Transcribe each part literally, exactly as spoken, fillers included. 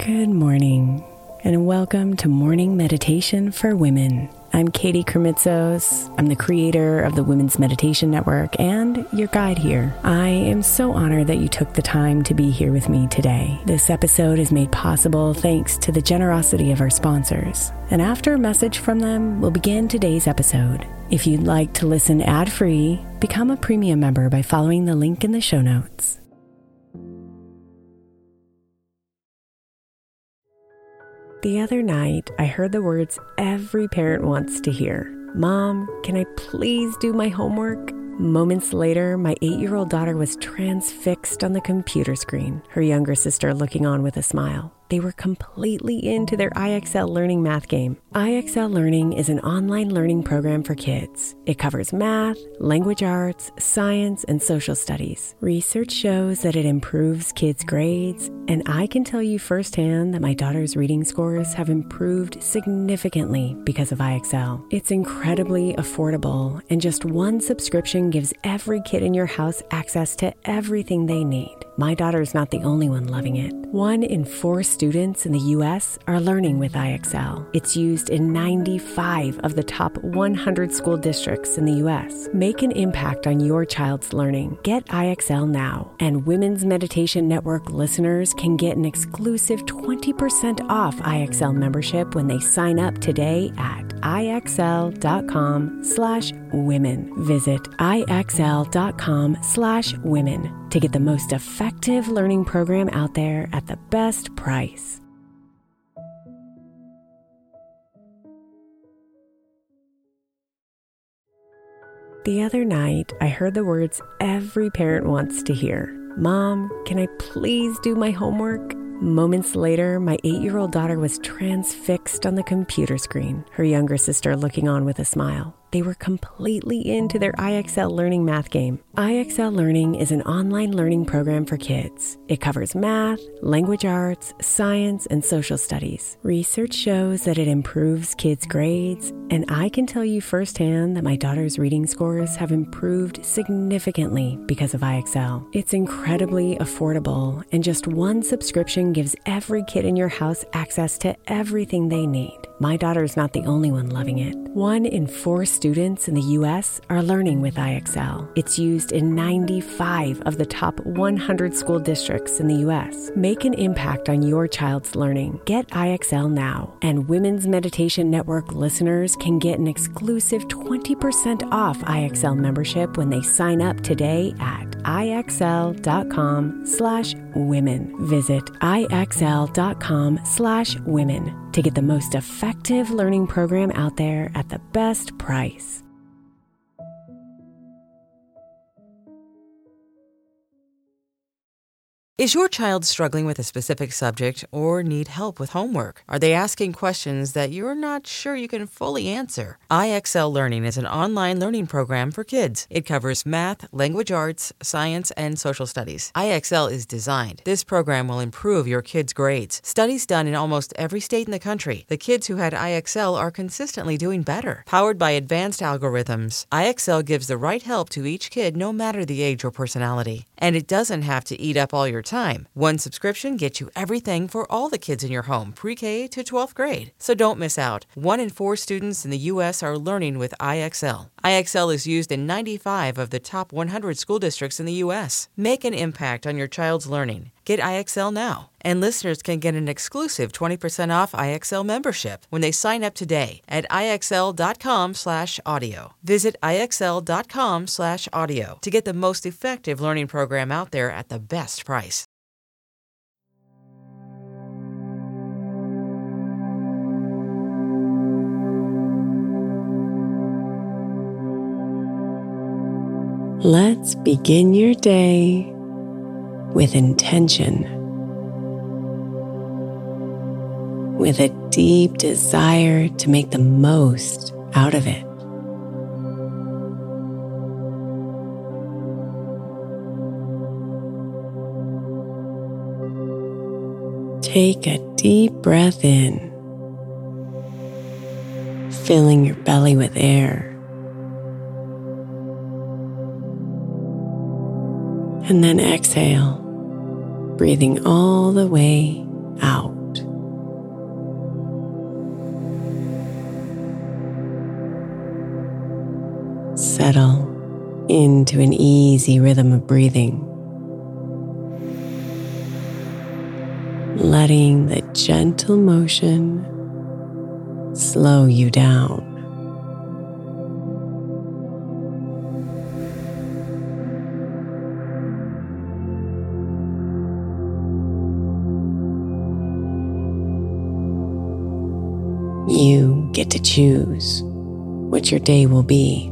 Good morning, and welcome to Morning Meditation for Women. I'm Katie Kermitzos. I'm the creator of the Women's Meditation Network and your guide here. I am so honored that you took the time to be here with me today. This episode is made possible thanks to the generosity of our sponsors. And after a message from them, we'll begin today's episode. If you'd like to listen ad-free, become a premium member by following the link in the show notes. The other night, I heard the words every parent wants to hear. Mom, can I please do my homework? Moments later, my eight-year-old daughter was transfixed on the computer screen, her younger sister looking on with a smile. They were completely into their I X L Learning math game. I X L Learning is an online learning program for kids. It covers math, language arts, science, and social studies. Research shows that it improves kids' grades, and I can tell you firsthand that my daughter's reading scores have improved significantly because of I X L. It's incredibly affordable, and just one subscription gives every kid in your house access to everything they need. My daughter's not the only one loving it. One in four students in the U S are learning with I X L. It's used in ninety-five of the top one hundred school districts in the U S. Make an impact on your child's learning. Get I X L now. And Women's Meditation Network listeners can get an exclusive twenty percent off I X L membership when they sign up today at IXL.com slash women. Visit IXL.com slash women to get the most effective learning program out there at the best price. The other night, I heard the words every parent wants to hear. Mom, can I please do my homework? Moments later, my eight-year-old daughter was transfixed on the computer screen, her younger sister looking on with a smile. They were completely into their I X L Learning math game. I X L Learning is an online learning program for kids. It covers math, language arts, science, and social studies. Research shows that it improves kids' grades, and I can tell you firsthand that my daughter's reading scores have improved significantly because of I X L. It's incredibly affordable, and just one subscription gives every kid in your house access to everything they need. My daughter's not the only one loving it. One in four students in the U S are learning with I X L. It's used in ninety-five of the top one hundred school districts in the U S. Make an impact on your child's learning. Get I X L now. And Women's Meditation Network listeners can get an exclusive twenty percent off I X L membership when they sign up today at IXL.com slash women. Visit IXL.com slash women to get the most effective learning program out there at the best price. Is your child struggling with a specific subject or need help with homework? Are they asking questions that you're not sure you can fully answer? I X L Learning is an online learning program for kids. It covers math, language arts, science, and social studies. I X L is designed. This program will improve your kids' grades. Studies done in almost every state in the country. The kids who had I X L are consistently doing better. Powered by advanced algorithms, I X L gives the right help to each kid no matter the age or personality. And it doesn't have to eat up all your time. One subscription gets you everything for all the kids in your home, pre-K to twelfth grade. So don't miss out. One in four students in the U S are learning with I X L. I X L is used in ninety-five of the top one hundred school districts in the U S. Make an impact on your child's learning. Get I X L now. And listeners can get an exclusive twenty percent off I X L membership when they sign up today at IXL.com slash audio. Visit IXL.com slash audio to get the most effective learning program out there at the best price. Let's begin your day with intention, with a deep desire to make the most out of it. Take a deep breath in, filling your belly with air. And then exhale, breathing all the way out. settle into an easy rhythm of breathing, letting the gentle motion slow you down. You get to choose what your day will be.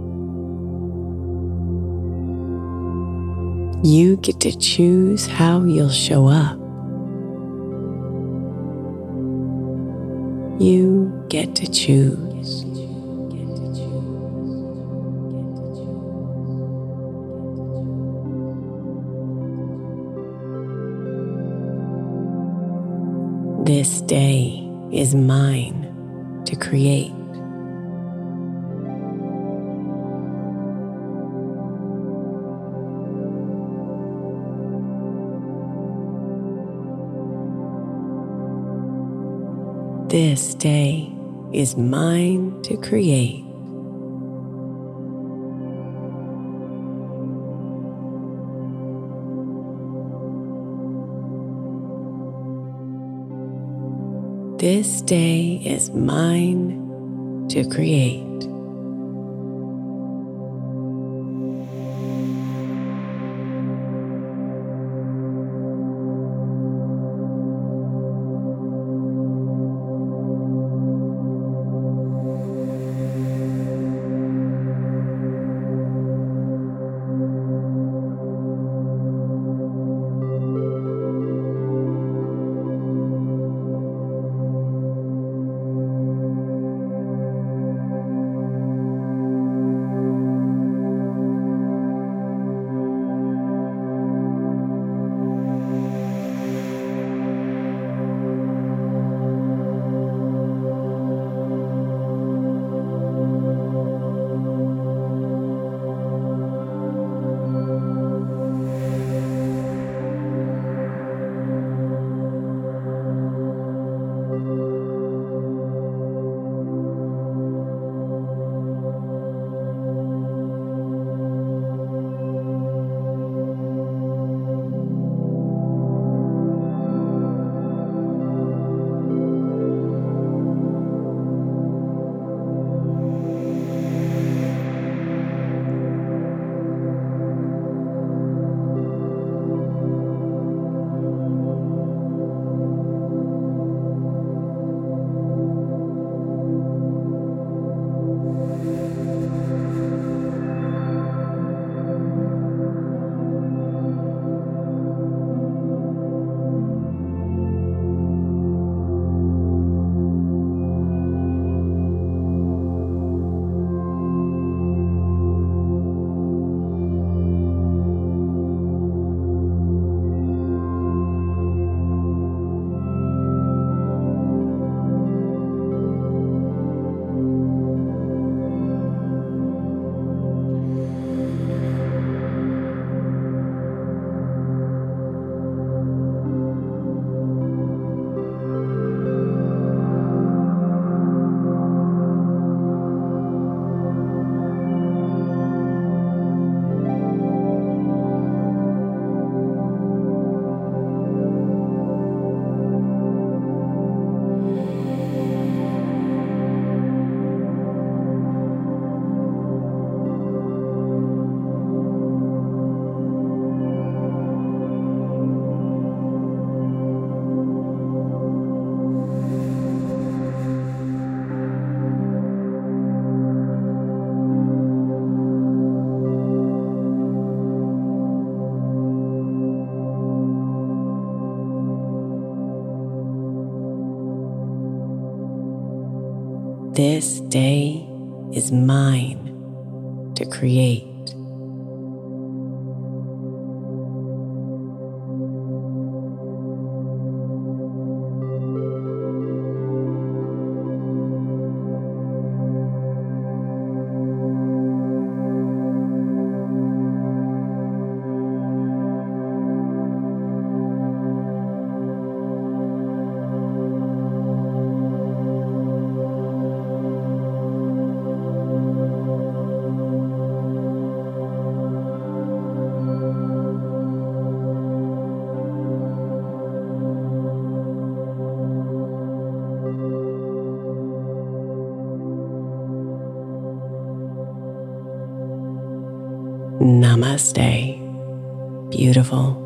You get to choose how you'll show up. You get to choose. This day is mine to create. This day is mine to create. This day is mine to create. This day is mine to create. Namaste. Beautiful.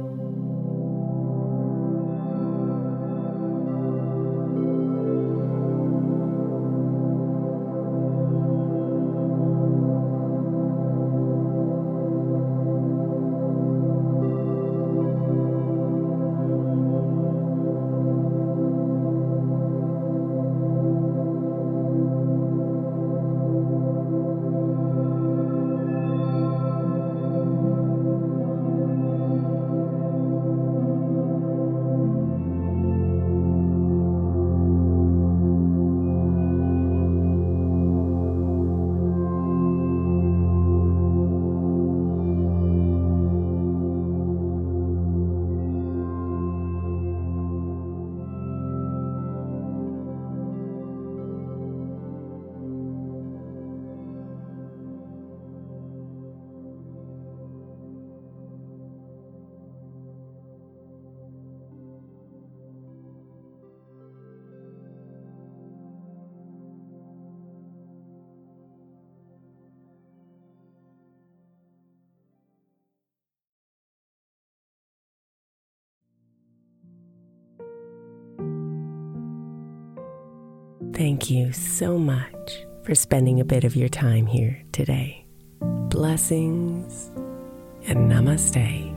Thank you so much for spending a bit of your time here today. Blessings and namaste.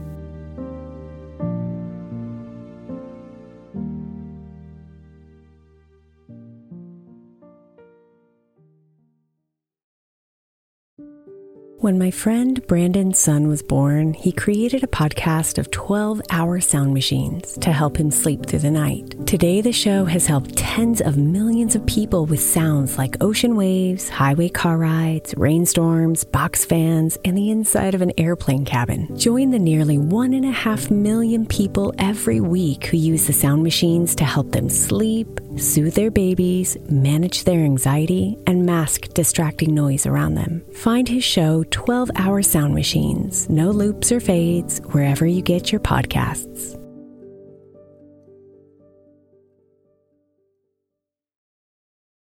When my friend Brandon's son was born, he created a podcast of twelve-hour sound machines to help him sleep through the night. Today, the show has helped tens of millions of people with sounds like ocean waves, highway car rides, rainstorms, box fans, and the inside of an airplane cabin. Join the nearly one and a half million people every week who use the sound machines to help them sleep, soothe their babies, manage their anxiety, and mask distracting noise around them. Find his show, twelve-hour Sound Machines, no loops or fades, wherever you get your podcasts.